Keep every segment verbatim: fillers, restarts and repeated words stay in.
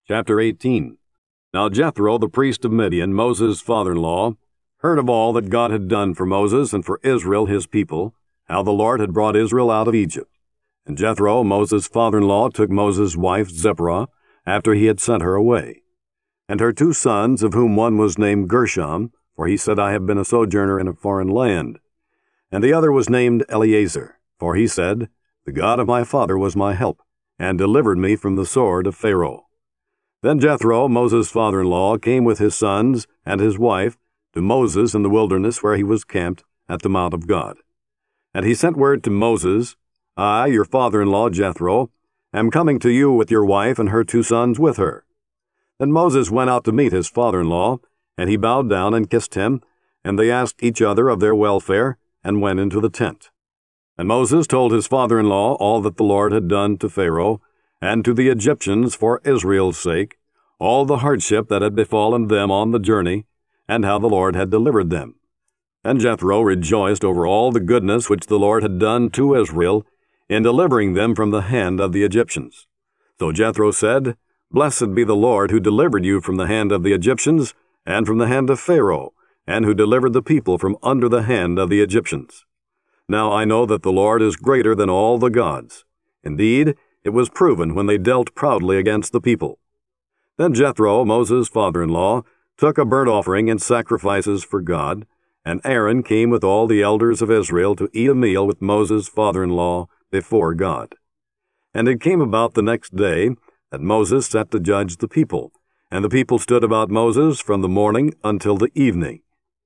Chapter eighteen. Now Jethro, the priest of Midian, Moses' father-in-law, heard of all that God had done for Moses and for Israel his people, how the Lord had brought Israel out of Egypt. And Jethro, Moses' father-in-law, took Moses' wife Zipporah, after he had sent her away, and her two sons, of whom one was named Gershom, for he said, I have been a sojourner in a foreign land, and the other was named Eleazar, for he said, The God of my father was my help, and delivered me from the sword of Pharaoh. Then Jethro, Moses' father-in-law, came with his sons and his wife to Moses in the wilderness where he was camped at the mount of God. And he sent word to Moses, I, your father-in-law Jethro, am coming to you with your wife and her two sons with her. Then Moses went out to meet his father-in-law, and he bowed down and kissed him, and they asked each other of their welfare, and went into the tent. And Moses told his father-in-law all that the Lord had done to Pharaoh, and to the Egyptians for Israel's sake, all the hardship that had befallen them on the journey, and how the Lord had delivered them. And Jethro rejoiced over all the goodness which the Lord had done to Israel in delivering them from the hand of the Egyptians. So Jethro said, Blessed be the Lord who delivered you from the hand of the Egyptians, and from the hand of Pharaoh, and who delivered the people from under the hand of the Egyptians. Now I know that the Lord is greater than all the gods. Indeed, it was proven when they dealt proudly against the people. Then Jethro, Moses' father-in-law, took a burnt offering and sacrifices for God, and Aaron came with all the elders of Israel to eat a meal with Moses' father-in-law before God. And it came about the next day that Moses sat to judge the people, and the people stood about Moses from the morning until the evening.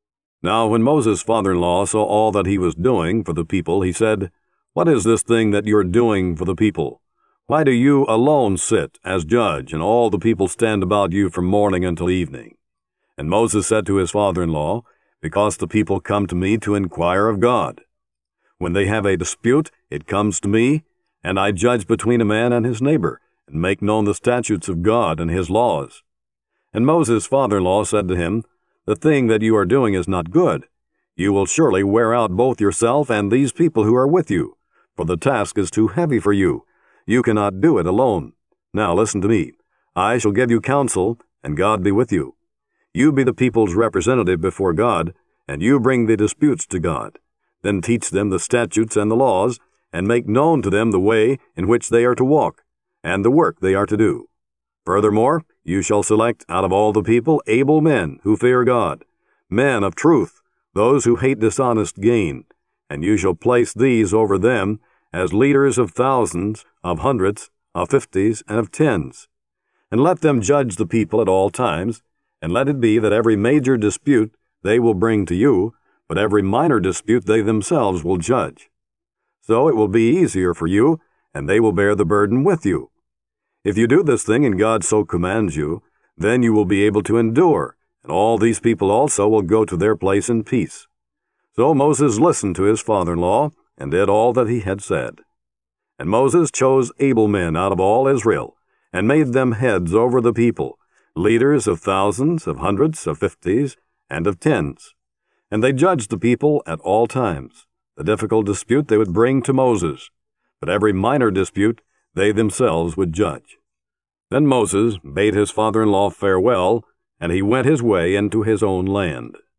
Now when Moses' father-in-law saw all that he was doing for the people, he said, What is this thing that you are doing for the people? Why do you alone sit as judge, and all the people stand about you from morning until evening? And Moses said to his father-in-law, Because the people come to me to inquire of God. When they have a dispute, it comes to me, and I judge between a man and his neighbor, and make known the statutes of God and his laws. And Moses' father-in-law said to him, The thing that you are doing is not good. You will surely wear out both yourself and these people who are with you, for the task is too heavy for you. You cannot do it alone. Now listen to me. I shall give you counsel, and God be with you. You be the people's representative before God, and you bring the disputes to God. Then teach them the statutes and the laws, and make known to them the way in which they are to walk, and the work they are to do. Furthermore, you shall select out of all the people able men who fear God, men of truth, those who hate dishonest gain, and you shall place these over them as leaders of thousands, of hundreds, of fifties, and of tens. And let them judge the people at all times, and let it be that every major dispute they will bring to you, but every minor dispute they themselves will judge. So it will be easier for you, and they will bear the burden with you. If you do this thing and God so commands you, then you will be able to endure, and all these people also will go to their place in peace. So Moses listened to his father-in-law, and did all that he had said. And Moses chose able men out of all Israel, and made them heads over the people, leaders of thousands, of hundreds, of fifties, and of tens. And they judged the people at all times. The difficult dispute they would bring to Moses, but every minor dispute they themselves would judge. Then Moses bade his father-in-law farewell, and he went his way into his own land.